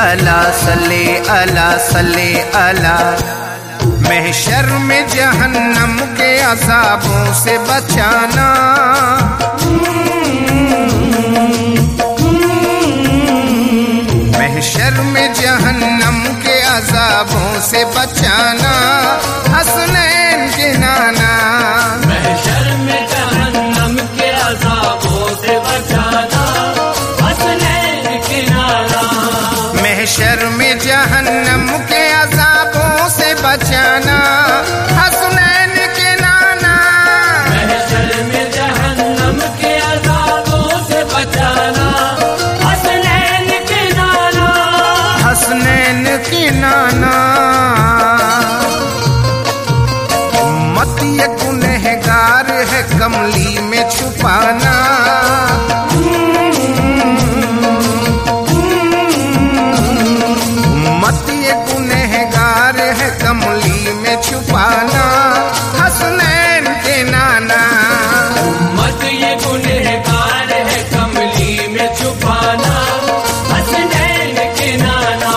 अला सल्ले अला सल्ले अला। महशर में जहन्नम के अज़ाबों से बचाना, महशर में जहन्नम के अज़ाबों से बचाना, हसनैन के नाना। महशर में जहन्नम के अज़ाबों से बचाना, हसनैन के नाना। महशर में जहन्नम के अज़ाबों से बचाना, हसनैन के नाना। महशर में जहन्नम के अज़ाबों से बचाना, हसनैन के नाना। हसनैन के नाना। उम्मत ये गुनहगार है कमली में छुपाना, उम्मत ये गुनहगार है कमली में छुपाना, हसनैन के नाना। उम्मत ये गुनहगार है कमली में छुपाना, हसनैन के नाना।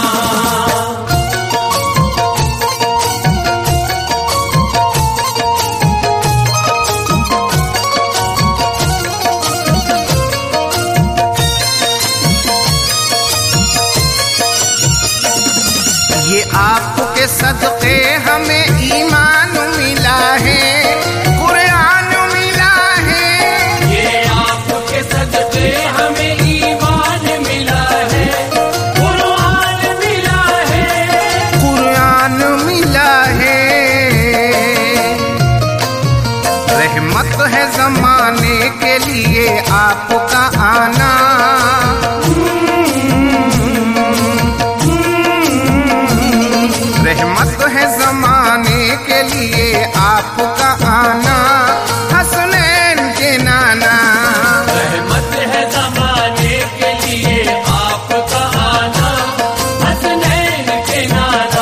ये आपके सदक़े हमें ईमान मिला है, कुरान मिला है। ये आपके सदक़े हमें ईमान मिला है, कुरान मिला है। कुरान मिला है। रहमत है ज़माने के लिए आपका आना, रहमत है ज़माने के लिए आपका आना, हसनैन के नाना। रहमत है ज़माने के लिए आपका आना, हसनैन के नाना।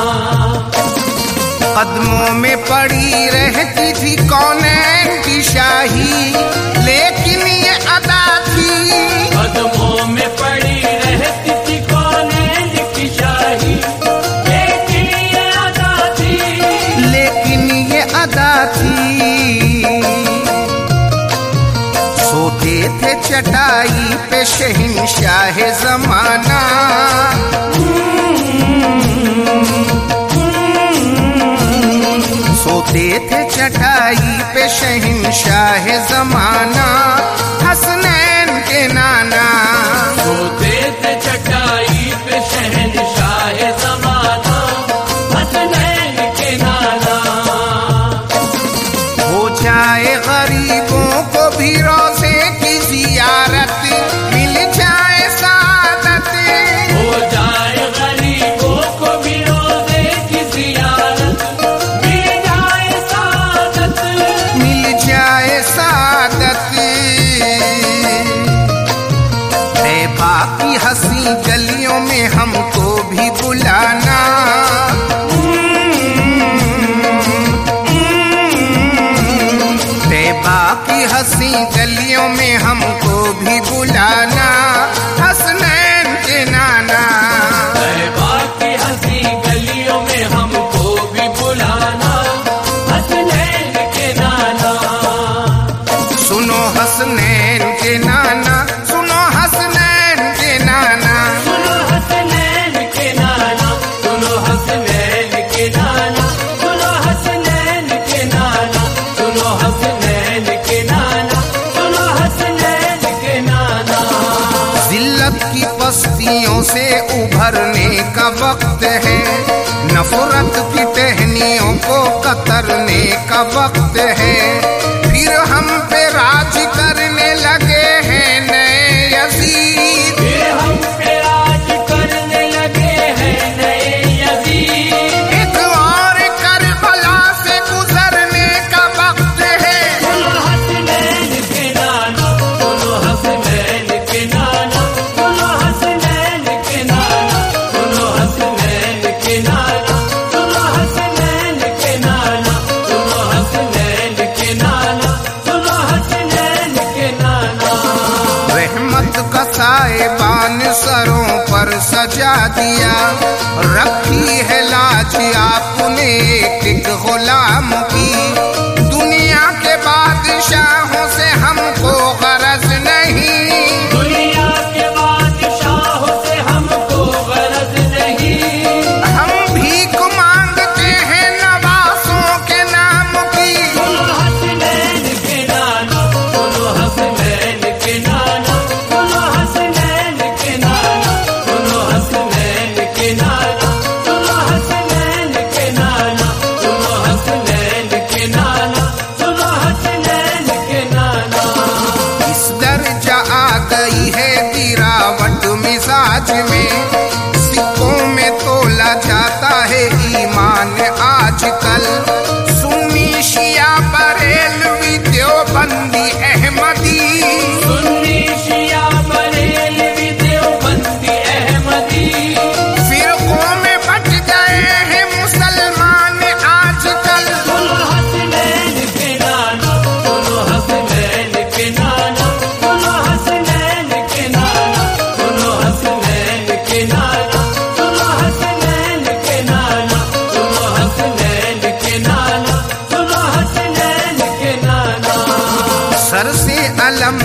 कदमों में पड़ी रहती थी कौनैन की शाही, लेकिन ये अदा थी। कदमों में पड़ी रहती थी कौनैन की शाही, लेकिन ये अदा थी। लेकिन ये अदा थी। सोते थे चटाई पे शहंशाह ज़माना, सोते थे चटाई पे शहंशाह ज़माना, हसनैन के नाना। सोते थे चटाई पे शहंशाह ज़माना, हसनैन के नाना। हो जाए गरीबों को भी रोज़े की ज़ियारत, मिल जाए सादत। हो जाए गरीबों को भी रोज़े की ज़ियारत, मिल जाए सादत। मिल जाए सादत। तैबा की हंसी गलियों में हमको भी बुलाना, तैबा की हंसी गलियों में हमको भी बुलाना, हसनैन के नाना। तैबा की हंसी गलियों में हमको भी बुलाना, हसनैन के नाना। सुनो हसनैन के नाना, सुनो हसनैन के नाना। सुनो हसनैन के नाना, सुनो हसनैन के नाना, सुनो हसनैन के नाना, सुनो हसनैन के नाना, सुनो हसनैन के नाना। जिल्लत की पस्तियों से उभरने का वक्त है, नफरत की टहनियों को कतरने का वक्त है। फिर हम पे राज करने लगे हैं नए यजीद, फिर हम पे राज करने लगे हैं नए यजीद। एक और करबला से गुजरने का वक्त है। सुनो हसनैन के नाना, सुनो हसनैन के नाना, सुनो हसनैन के नाना, सुनो हसनैन के नाना, सुनो हसनैन के नाना, सुनो हसनैन के नाना। दिया, रखी है लाज आपने एक गुलाम की। दुनिया के बादशाहों से हमको गरज नहीं, दुनिया के बादशाहों से हमको गरज नहीं। हम भीख मांगते हैं नवासों के नाम की। सुनो हसनैन के नाना, सुनो हसनैन के नाना, सुनो हसनैन के नाना, सुनो हसनैन के नाना, सुनो हसनैन के नाना, सुनो हसनैन के नाना, सुनो हसनैन के नाना। इस दर्जा आ गई है गिरावट मिजाज में, सिक्कों में तोला जाता है ईमान आजकल। सुन्नी शिया बरेलवी देवबंदी अहमदी, सुन्नी शिया बरेलवी देवबंदी अहमदी, फिरकों में बट गए हैं मुसलमान आजकल। सुनो हसनैन के नाना, सुनो हसनैन के नाना, सुनो हसनैन के नाना, सुनो हसनैन के नाना, सुनो हसनैन के नाना, सुनो हसनैन के नाना, सुनो हसनैन के नाना। सर से अलम